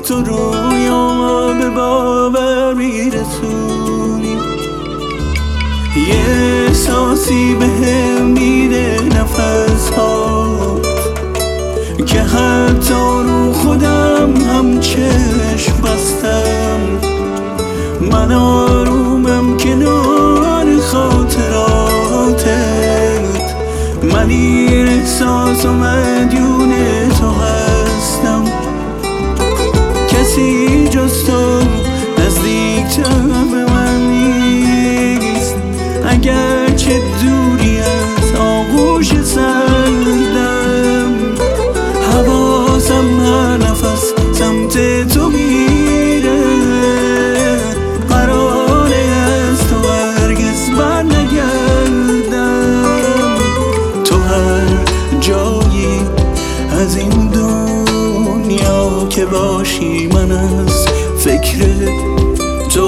تو رویا به باور میرسونی. یه احساسی بهم میده نفس هات که حتی رو خودم هم چشم بستم. من آرومم کنار خاطراتت، من این احساس و مدیون تو هستم. کسی جز تو نزدیکتر به من نیست، اگرچه دوری از آغوش سردم. حواسم هر نفس سمت تو میره، قراره از تو هرگز بر نگردم. تو هر جایی از این دنیا که باشی، من از فکر تو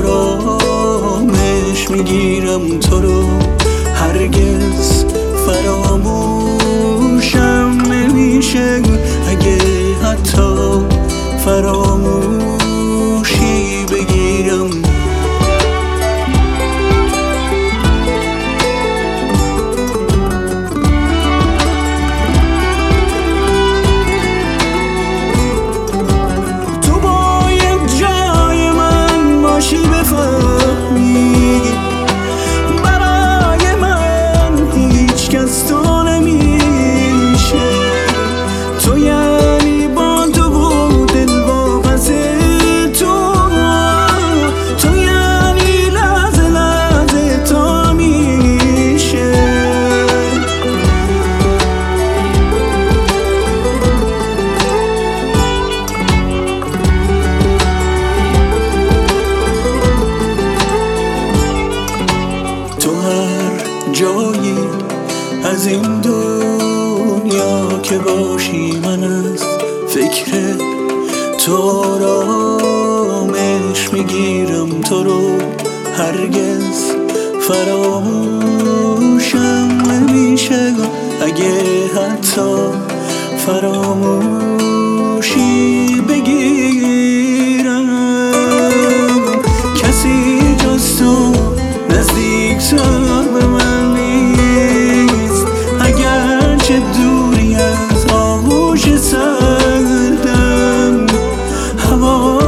آرامش میگیرم. تو رو هرگز فراموشم نمیشه، اگه حتی فراموشی بگیرم. تو باید جای من باشی، بفهمی برای من هیچ کس تو نمیشه. تو یعنی با تو و دل واپس تو، تو یعنی لحظه لحظه تا میشه. تو هر جایی از این دنیا که باشی، من از فکر تو آرامش میگیرم. تو رو هرگز فراموشم نمیشه، اگه حتی فراموشی بگیرم. کسی جز تو نزدیکتر به من نیست، اگرچه دوری از آغوش سردم. هوا